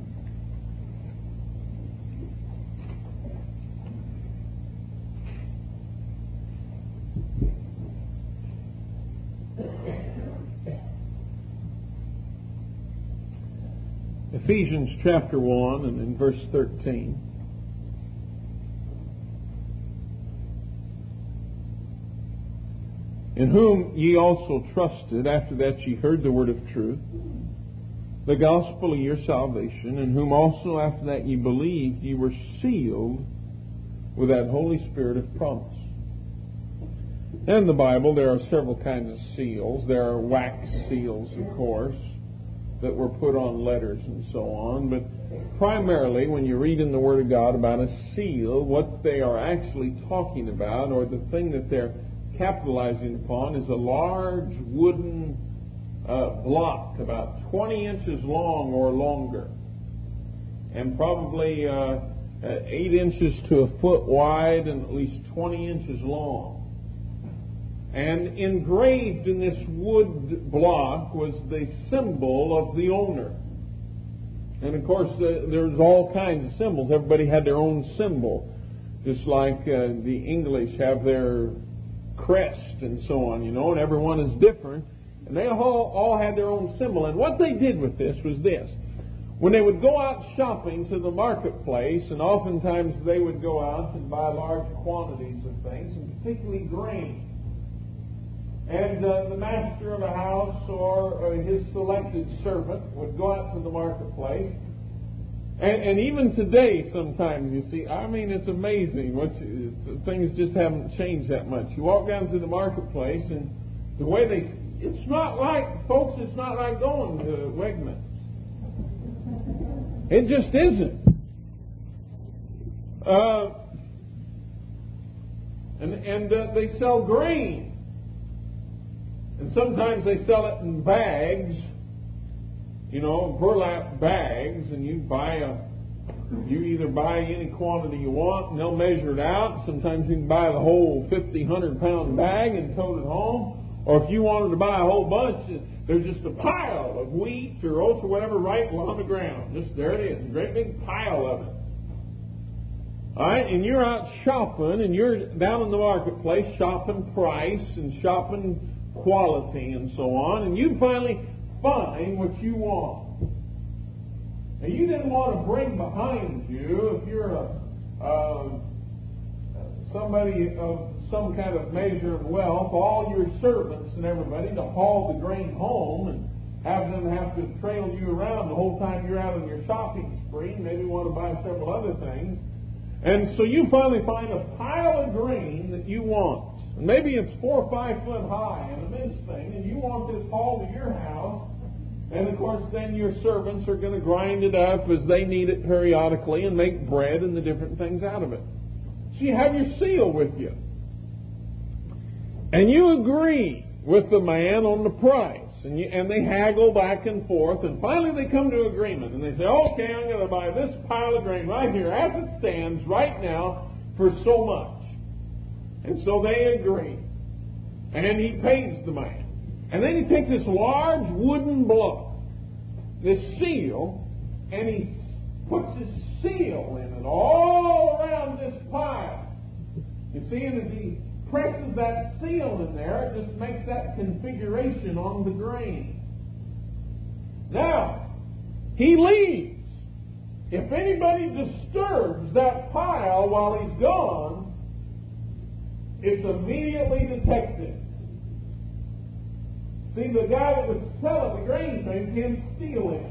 Ephesians chapter one and in verse thirteen. In whom ye also trusted, after that ye heard the word of truth, the gospel of your salvation, in whom also after that ye believed, ye were sealed with that Holy Spirit of promise. In the Bible, there are several kinds of seals. There are wax seals, of course, that were put on letters and so on. But primarily, when you read in the Word of God about a seal, what they are actually talking about, or the thing that they're capitalizing upon, is a large wooden uh, block about twenty inches long or longer, and probably uh, uh, eight inches to a foot wide and at least twenty inches long. And engraved in this wood block was the symbol of the owner. And of course, uh, there's all kinds of symbols. Everybody had their own symbol, just like uh, the English have their crest and so on, you know, and everyone is different. And they all, all had their own symbol. And what they did with this was this. When they would go out shopping to the marketplace, and oftentimes they would go out and buy large quantities of things, and particularly grain. And uh, the master of a house or uh, his selected servant would go out to the marketplace. And, and even today, sometimes, you see, I mean, it's amazing. What you, things just haven't changed that much. You walk down to the marketplace, and the way they... It's not like, folks, it's not like going to Wegmans. It just isn't. Uh, and and uh, they sell grain. And sometimes they sell it in bags, you know, burlap bags, and you buy a, you either buy any quantity you want, and they'll measure it out. Sometimes you can buy the whole fifty, one hundred pound bag and tote it home. Or if you wanted to buy a whole bunch, there's just a pile of wheat or oats or whatever right on the ground. Just there it is, a great big pile of it. All right, and you're out shopping, and you're down in the marketplace shopping price and shopping quality and so on, and you finally find what you want. Now, you didn't want to bring behind you, if you're a uh, somebody of some kind of measure of wealth, all your servants and everybody to haul the grain home and have them have to trail you around the whole time you're out on your shopping spree. Maybe you want to buy several other things. And so you finally find a pile of grain that you want. And maybe it's four or five foot high and a immense thing, and you want this hauled to your house. And of course, then your servants are going to grind it up as they need it periodically and make bread and the different things out of it. So you have your seal with you. And you agree with the man on the price. And, you, and they haggle back and forth. And finally they come to agreement. And they say, okay, I'm going to buy this pile of grain right here as it stands right now for so much. And so they agree. And he pays the man. And then he takes this large wooden block, this seal, and he puts his seal in it all around this pile. You see, and as he presses that seal in there, it just makes that configuration on the grain. Now, he leaves. If anybody disturbs that pile while he's gone, it's immediately detected. See, the guy that was selling the grain thing can't steal it.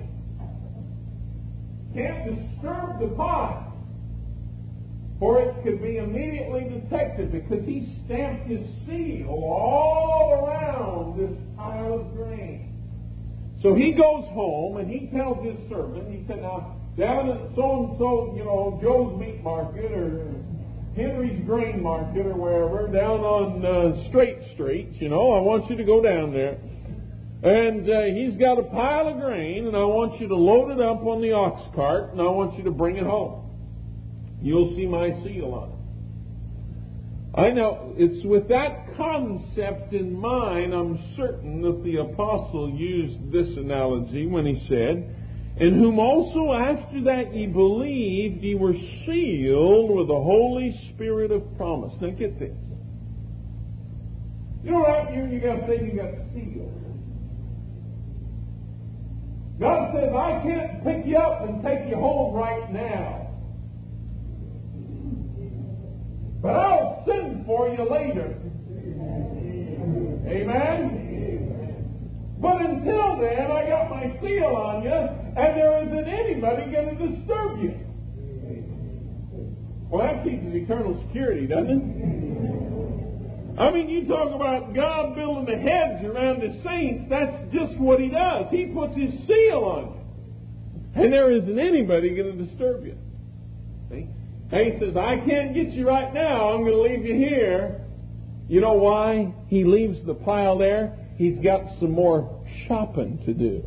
Can't disturb the pot. For it could be immediately detected because he stamped his seal all around this pile of grain. So he goes home and he tells his servant, he said, now, down at so-and-so, you know, Joe's Meat Market or Henry's Grain Market or wherever, down on uh, Straight Street, you know, I want you to go down there. And uh, he's got a pile of grain, and I want you to load it up on the ox cart, and I want you to bring it home. You'll see my seal on it. I know it's with that concept in mind, I'm certain that the apostle used this analogy when he said, in whom also after that ye believed, ye were sealed with the Holy Spirit of promise. Now get this. You know right here you got to say you got sealed. God says, I can't pick you up and take you home right now. But I'll send for you later. Amen? But until then, I got my seal on you, and there isn't anybody going to disturb you. Well, that teaches eternal security, doesn't it? I mean, you talk about God building a hedge around His saints, that's just what He does. He puts His seal on you. And there isn't anybody going to disturb you. See? And He says, I can't get you right now. I'm going to leave you here. You know why He leaves the pile there? He's got some more shopping to do.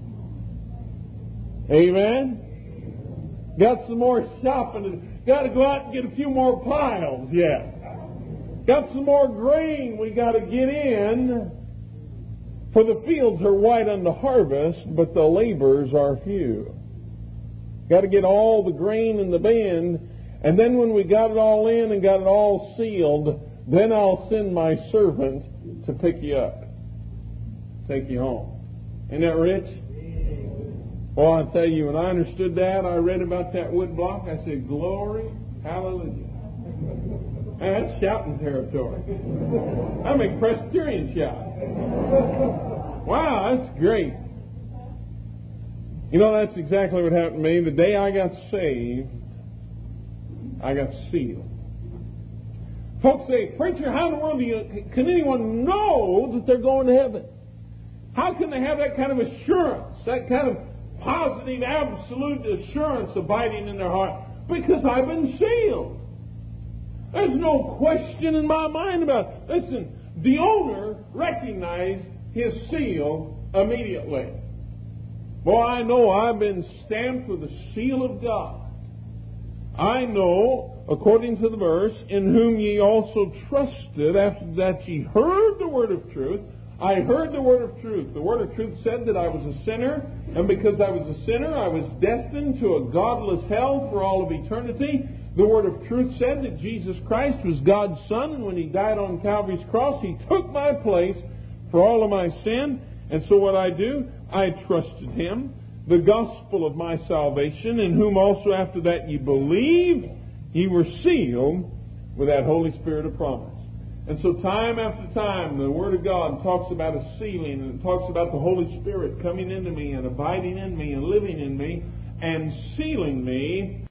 Amen? Got some more shopping to do. Got to go out and get a few more piles yet. Got some more grain we got to get in. For the fields are white unto harvest, but the laborers are few. Got to get all the grain in the bin. And then when we got it all in and got it all sealed, then I'll send my servant to pick you up. Take you home. Isn't that rich? Well, I tell you, when I understood that, I read about that wood block, I said, glory, hallelujah. Man, that's shouting territory. I make Presbyterian shout. Wow, that's great. You know, that's exactly what happened to me. The day I got saved, I got sealed. Folks say, preacher, how in the world do you, can anyone know that they're going to heaven? How can they have that kind of assurance, that kind of positive, absolute assurance abiding in their heart? Because I've been sealed. There's no question in my mind about it. Listen, the owner recognized his seal immediately. Boy, I know I've been stamped with the seal of God. I know, according to the verse, in whom ye also trusted, after that ye heard the word of truth. I heard the word of truth. The word of truth said that I was a sinner, and because I was a sinner, I was destined to a godless hell for all of eternity. The word of truth said that Jesus Christ was God's Son, and when He died on Calvary's cross, He took my place for all of my sin. And so what I do, I trusted Him, the gospel of my salvation, in whom also after that ye believed, ye were sealed with that Holy Spirit of promise. And so time after time, the Word of God talks about a sealing, and it talks about the Holy Spirit coming into me and abiding in me and living in me and sealing me